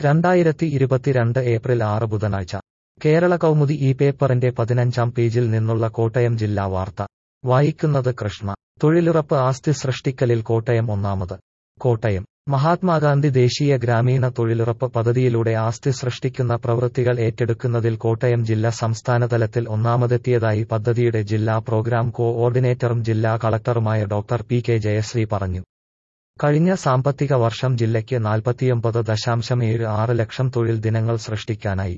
2022 April 6 ബുധനാഴ്ച കേരള കൗമുദി ഈ പേപ്പറിന്റെ 15-ാം പേജിൽ നിന്നുള്ള കോട്ടയം ജില്ലാ വാർത്ത വായിക്കുന്നത് കൃഷ്ണ. തൊഴിലുറപ്പ് ആസ്തി സൃഷ്ടിക്കലിൽ കോട്ടയം ഒന്നാമത്. കോട്ടയം മഹാത്മാഗാന്ധി ദേശീയ ഗ്രാമീണ തൊഴിലുറപ്പ് പദ്ധതിയിലൂടെ ആസ്തി സൃഷ്ടിക്കുന്ന പ്രവൃത്തികൾ ഏറ്റെടുക്കുന്നതിൽ കോട്ടയം ജില്ല സംസ്ഥാനതലത്തിൽ ഒന്നാമതെത്തിയതായി പദ്ധതിയുടെ ജില്ലാ പ്രോഗ്രാം കോഓർഡിനേറ്ററും ജില്ലാ കളക്ടറുമായ ഡോക്ടർ പി കെ ജയശ്രീ പറഞ്ഞു. കഴിഞ്ഞ സാമ്പത്തിക വർഷം ജില്ലയ്ക്ക് 49.76 ലക്ഷം തൊഴിൽ ദിനങ്ങൾ സൃഷ്ടിക്കാനായി.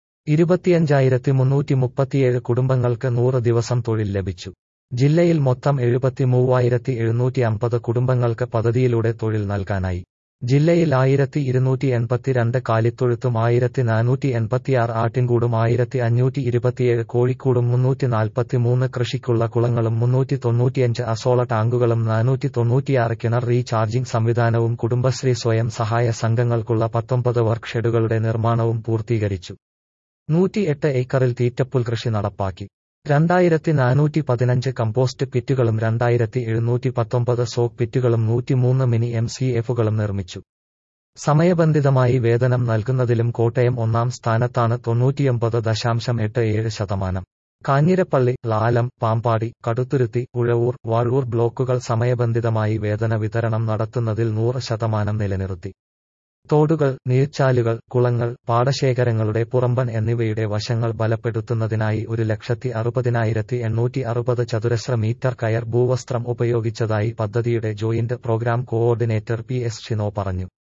25,337 കുടുംബങ്ങൾക്ക് 100 ദിവസം തൊഴിൽ ലഭിച്ചു. ജില്ലയിൽ മൊത്തം 73,750 കുടുംബങ്ങൾക്ക് പദ്ധതിയിലൂടെ തൊഴിൽ നൽകാനായി. ജില്ലയിൽ 1,282 കാലിത്തൊഴുത്തും 1,486 ആട്ടിൻകൂടും 1,527 കോഴിക്കൂടും 343 കൃഷിക്കുള്ള കുളങ്ങളും 395 അസോള ടാങ്കുകളും 496 കിണർ റീചാർജിംഗ് സംവിധാനവും കുടുംബശ്രീ സ്വയം സഹായ സംഘങ്ങൾക്കുള്ള 19 വർക്ക് ഷെഡുകളുടെ നിർമ്മാണവും പൂർത്തീകരിച്ചു. 108 ഏക്കറിൽ തീറ്റപ്പുൽ കൃഷി നടപ്പാക്കി. 2,415 കമ്പോസ്റ്റ് പിറ്റുകളും 2,719 സോക്ക് പിറ്റുകളും 103 മിനി MCFുകളും നിർമ്മിച്ചു. സമയബന്ധിതമായി വേതനം നൽകുന്നതിലും കോട്ടയം ഒന്നാം സ്ഥാനത്താണ് 99.87%. കാഞ്ഞിരപ്പള്ളി, ലാലം, പാമ്പാടി, കടുത്തുരുത്തി, ഉഴവൂർ, വാഴൂർ ബ്ലോക്കുകൾ സമയബന്ധിതമായി വേതന വിതരണം നടത്തുന്നതിൽ 100% നിലനിർത്തി. തോടുകൾ, നീർച്ചാലുകൾ, കുളങ്ങൾ, പാടശേഖരങ്ങളുടെ പുറമ്പൻ എന്നിവയുടെ വശങ്ങൾ ബലപ്പെടുത്തുന്നതിനായി 1,60,860 ചതുരശ്ര മീറ്റർ കയർ ഭൂവസ്ത്രം ഉപയോഗിച്ചതായി പദ്ധതിയുടെ joint programme coordinator PS Shino പറഞ്ഞു.